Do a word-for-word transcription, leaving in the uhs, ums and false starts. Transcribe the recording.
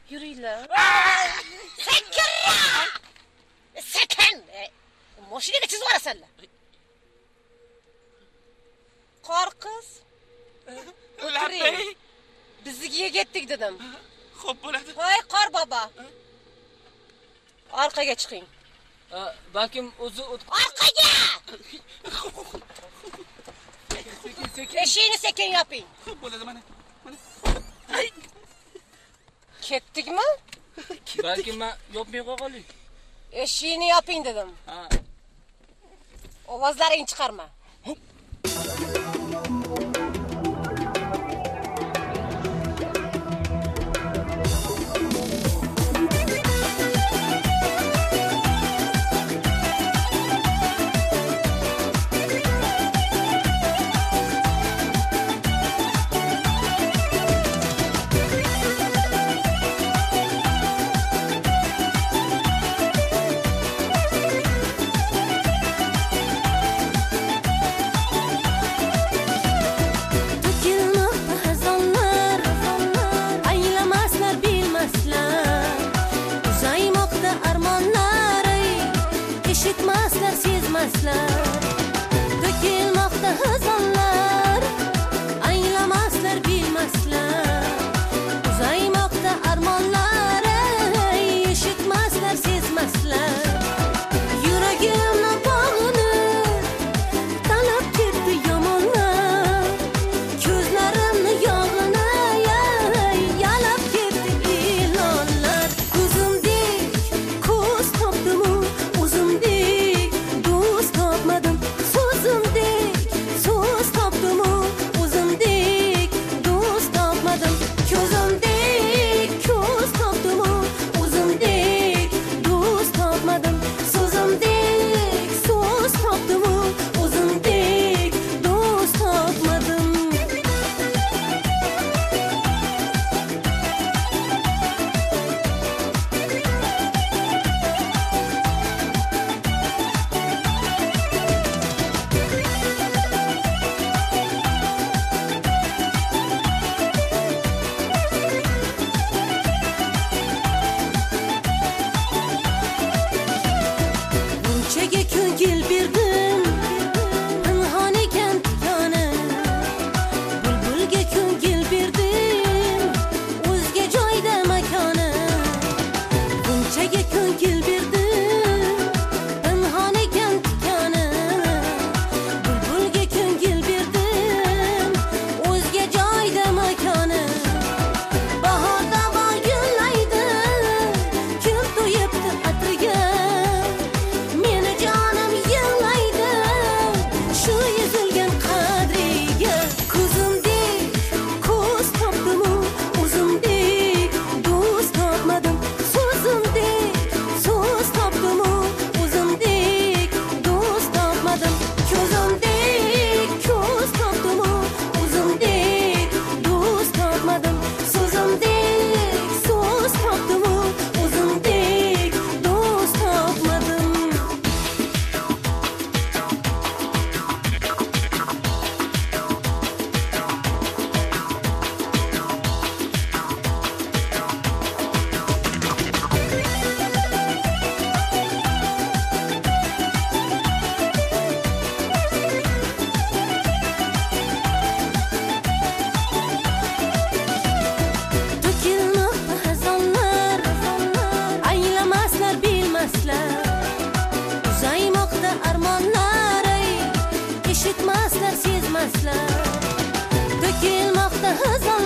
Yuringlar. Sekinroq. Sekin. Mashinaga chizib yuborasanlar. Qor qiz. O'tiring. Biznikiga ketdik dedim. Xo'p bo'ladi. Voy qor bobo. Orqaga chiqing. Balkim o'zi orqaga. Sekin sekin. Eshikni sekin yoping. Xo'p bo'ladi mana. Mana. Ketdikmi? Balkim men yopmay qo'yganlik. Eshikni yoping dedim. Ha. Ovozlaringni chiqarma. Dökülmekte hızanlar, aylamaslar bilmezler. Uzaymakta armonlar, işitmezler sezmezler. Yüreğimle bağlanır, talep gitti yamanlar. Gözlerimle yağını yalap gitti ilanlar. Kuzum dik, kuz taptı mı, uzun dik. Tapmadım, sözüm dik, söz taptı mı, uzun dik, dost tapmadım, közüm dik, köz taptı mı, uzun dik, dost tapmadım, sözüm dik, söz taptı mı, uzun dik, dost tapmadım. Gel birdim, pınhan eken tikane. Bulbulga ko'ngil berdim, o'zga joyda makoni. Bunchaga ko'ngil berdim, pınhan eken tikane. Bulbulga ko'ngil berdim, o'zga joyda makoni. Bahorda bag'illaydi, kim to'yibdi atriga. Uzaymakta armonlar, işitmezler sezmezler. Dökülmekte hızan